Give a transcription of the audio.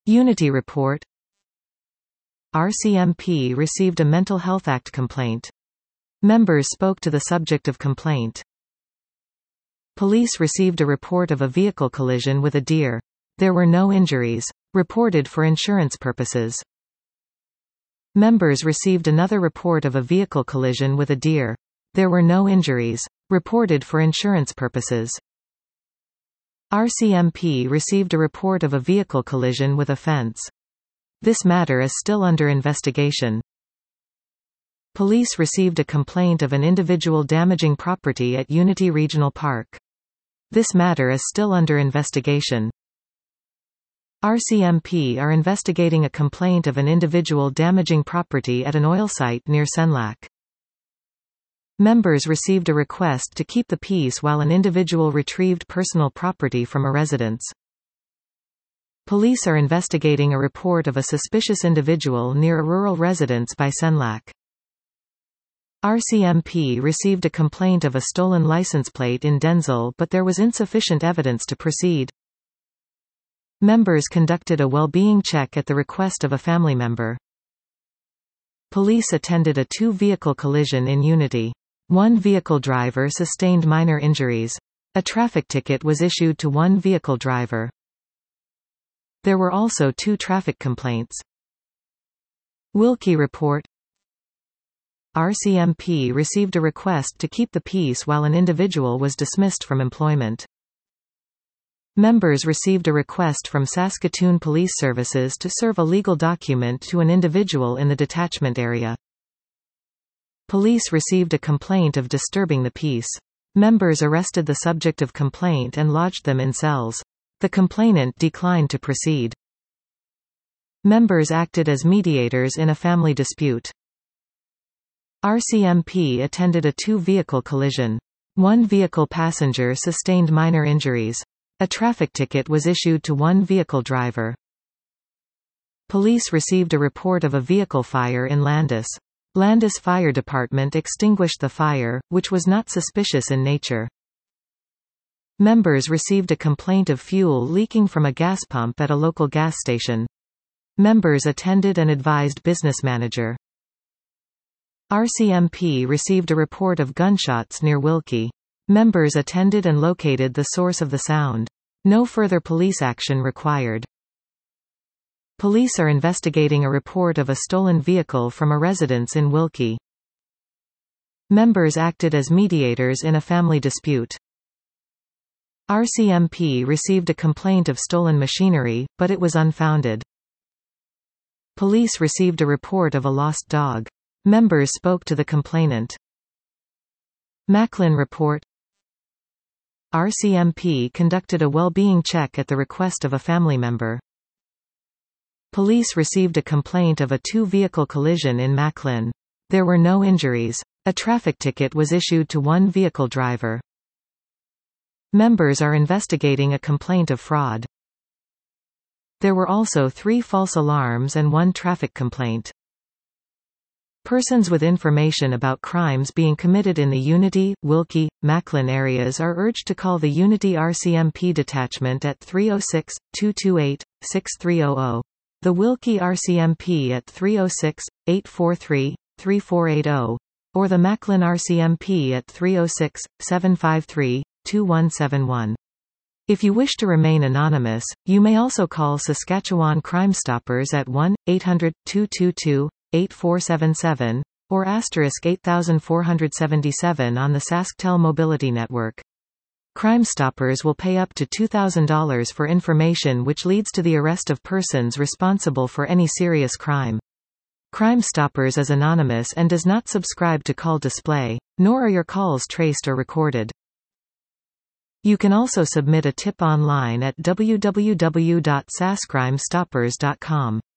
Unity report. RCMP received a Mental Health Act complaint. Members spoke to the subject of complaint. Police received a report of a vehicle collision with a deer. There were no injuries. Reported for insurance purposes. Members received another report of a vehicle collision with a deer. There were no injuries. Reported for insurance purposes. RCMP received a report of a vehicle collision with a fence. This matter is still under investigation. Police received a complaint of an individual damaging property at Unity Regional Park. This matter is still under investigation. RCMP are investigating a complaint of an individual damaging property at an oil site near Senlac. Members received a request to keep the peace while an individual retrieved personal property from a residence. Police are investigating a report of a suspicious individual near a rural residence by Senlac. RCMP received a complaint of a stolen license plate in Denzel, but there was insufficient evidence to proceed. Members conducted a well-being check at the request of a family member. Police attended a two-vehicle collision in Unity. One vehicle driver sustained minor injuries. A traffic ticket was issued to one vehicle driver. There were also two traffic complaints. Wilkie report. RCMP received a request to keep the peace while an individual was dismissed from employment. Members received a request from Saskatoon Police Services to serve a legal document to an individual in the detachment area. Police received a complaint of disturbing the peace. Members arrested the subject of complaint and lodged them in cells. The complainant declined to proceed. Members acted as mediators in a family dispute. RCMP attended a two-vehicle collision. One vehicle passenger sustained minor injuries. A traffic ticket was issued to one vehicle driver. Police received a report of a vehicle fire in Landis. Landis Fire Department extinguished the fire, which was not suspicious in nature. Members received a complaint of fuel leaking from a gas pump at a local gas station. Members attended and advised business manager. RCMP received a report of gunshots near Wilkie. Members attended and located the source of the sound. No further police action required. Police are investigating a report of a stolen vehicle from a residence in Wilkie. Members acted as mediators in a family dispute. RCMP received a complaint of stolen machinery, but it was unfounded. Police received a report of a lost dog. Members spoke to the complainant. Macklin report. RCMP conducted a well-being check at the request of a family member. Police received a complaint of a two-vehicle collision in Macklin. There were no injuries. A traffic ticket was issued to one vehicle driver. Members are investigating a complaint of fraud. There were also 3 false alarms and 1 traffic complaint. Persons with information about crimes being committed in the Unity, Wilkie, Macklin areas are urged to call the Unity RCMP detachment at 306-228-6300, the Wilkie RCMP at 306-843-3480, or the Macklin RCMP at 306-753-2171. If you wish to remain anonymous, you may also call Saskatchewan Crime Stoppers at 1-800-222-8477, or *8477 on the SaskTel Mobility Network. Crime Stoppers will pay up to $2,000 for information which leads to the arrest of persons responsible for any serious crime. Crime Stoppers is anonymous and does not subscribe to call display, nor are your calls traced or recorded. You can also submit a tip online at www.saskcrimestoppers.com.